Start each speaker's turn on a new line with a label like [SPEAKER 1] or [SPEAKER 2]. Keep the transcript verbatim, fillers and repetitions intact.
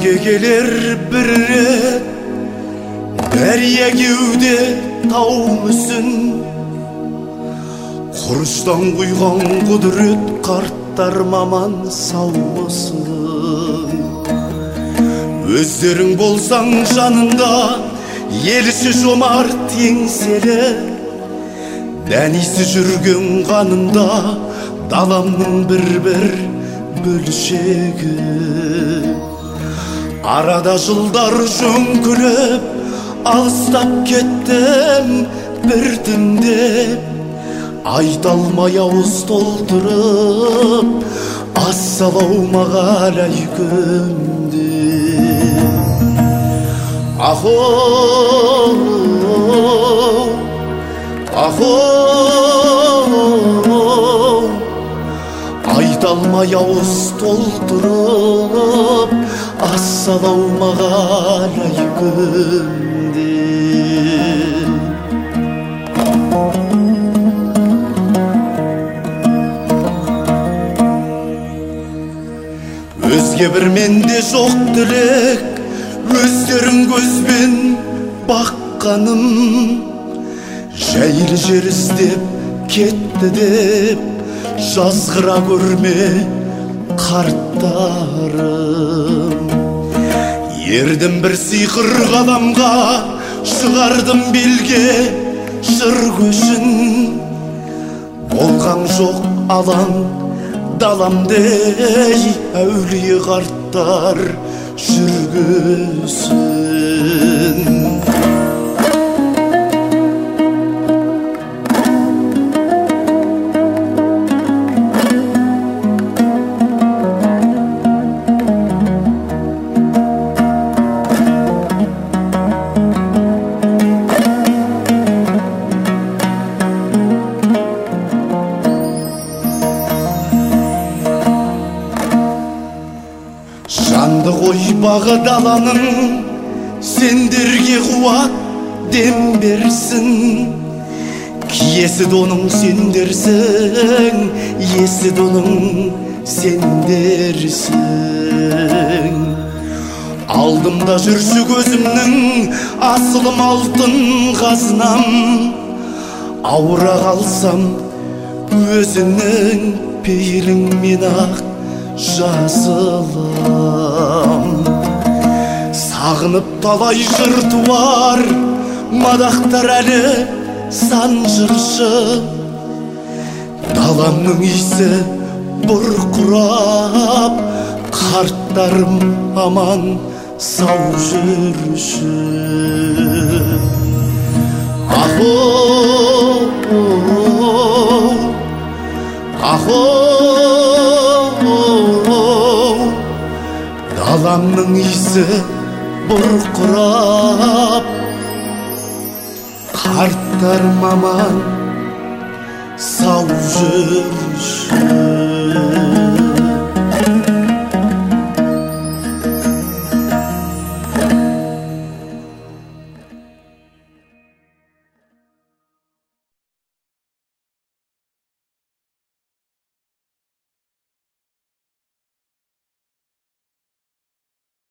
[SPEAKER 1] Бізге келер бір рет дария кеуде тау мүсін, құрыштан құйған құдірет қарттар маман саумысын. Өздерің болсаң жанында елші жомарт еңселі, дәнесі жүрген қанында даламның бір-бір бөлшегі. Арада жылдар жөңкіліп алыстап кеттім біртіндеп, айта алмай ауыз толтырып ассалаумағалайкүм деп. Ахоу, ахоу, айта алмай ауыз толтырып ассалаумағалайкүм деп. Өзге бір менде жоқ тілек, өздерің көзбен баққаным, жайлы жер іздеп кетті деп жазғыра көрме қарттарым. Ердім бір сиқыр ғаламға, шығардым белге жыр көшін, болған жоқ алаң даламдей әулие қарттар жүргізін. Жанды қой бағы даланың, сендерге қуат дем берсін. Киесі доның сендерсің, есі доның сендерсің. Алдымда жүрсі көзімнің асылым алтын қазынам, ауыра қалсам өзіңнің пейіліңмен ақ жазылам. Сағынып талай жыр туар, мадақтар әлі сан жыршы. Даламның исі бұрқырап, қарттарым аман сау жүрші. Ахоу, ахоу, даламның исі бұрқырап, қарттарым аман сау жүрші.